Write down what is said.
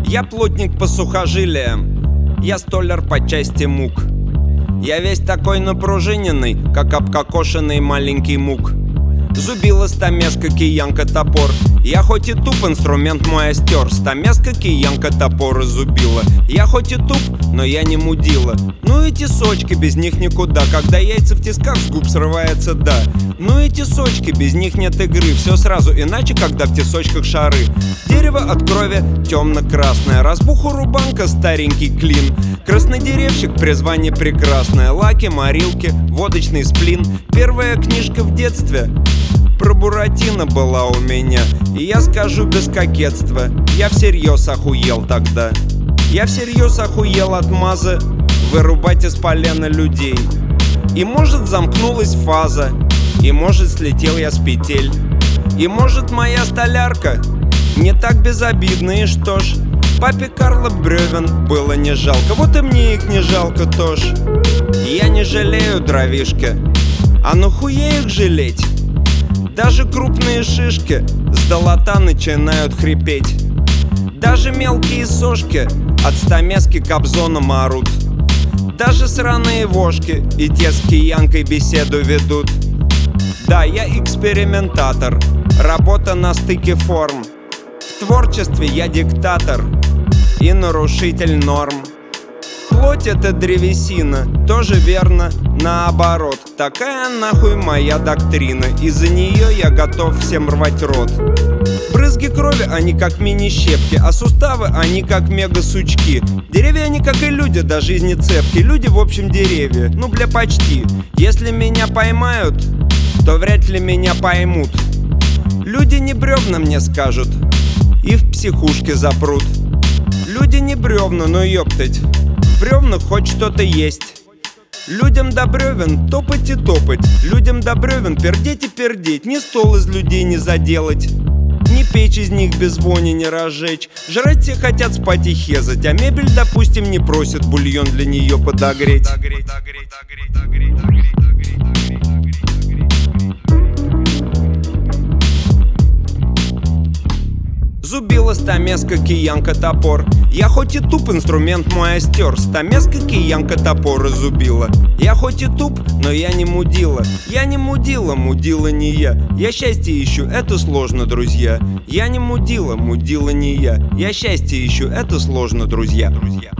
Я плотник по сухожилиям, я столяр по части мук. Я весь такой напружиненный, как обкокошенный маленький мук. Зубила, стамеска, киянка, топор. Я хоть и туп, инструмент мой остер. Стамеска, киянка, топор и зубила. Я хоть и туп, но я не мудила. Ну и тесочки, без них никуда. Когда яйца в тисках, с губ срывается да. Ну и тесочки, без них нет игры. Все сразу иначе, когда в тесочках шары. Дерево от крови темно-красное. Разбуха рубанка, старенький клин. Краснодеревщик, призвание прекрасное. Лаки, морилки, водочный сплин. Первая книжка в детстве про Буратино была у меня. И я скажу без кокетства, я всерьез охуел тогда. Я всерьез охуел от мазы вырубать из полена людей. И может замкнулась фаза, и может слетел я с петель. И может моя столярка не так безобидна, и что ж, папе Карла бревен было не жалко. Вот и мне их не жалко тоже. Я не жалею дровишки, а нахуя их жалеть? Даже крупные шишки с долота начинают хрипеть. Даже мелкие сошки от стамески кобзоном орут. Даже сраные вошки и те с киянкой беседу ведут. Да, я экспериментатор, работа на стыке форм. В творчестве я диктатор и нарушитель норм. Плоть — это древесина, тоже верно, наоборот. Такая нахуй моя доктрина, из-за нее я готов всем рвать рот. Брызги крови, они как мини-щепки, а суставы, они как мега-сучки. Деревья, они как и люди, до жизни цепки. Люди, в общем, деревья, ну бля, почти. Если меня поймают, то вряд ли меня поймут. Люди не бревна, мне скажут, и в психушке запрут. Люди не бревна, но ёптать, в бревнах хоть что-то есть. Людям до бревен топать и топать, людям до бревен пердеть и пердеть. Ни стол из людей не заделать, ни печь из них без вони не разжечь. Жрать все хотят, спать и хезать, а мебель, допустим, не просит бульон для нее подогреть. Зубила, стамеска, киянка, топор. Я хоть и туп, инструмент мой остер. Стамеска, киянка, топор и зубила. Я хоть и туп, но я не мудила. Я не мудила, мудила не я. Я счастье ищу, это сложно, друзья. Я не мудила, мудила не я. Я счастье ищу, это сложно, друзья.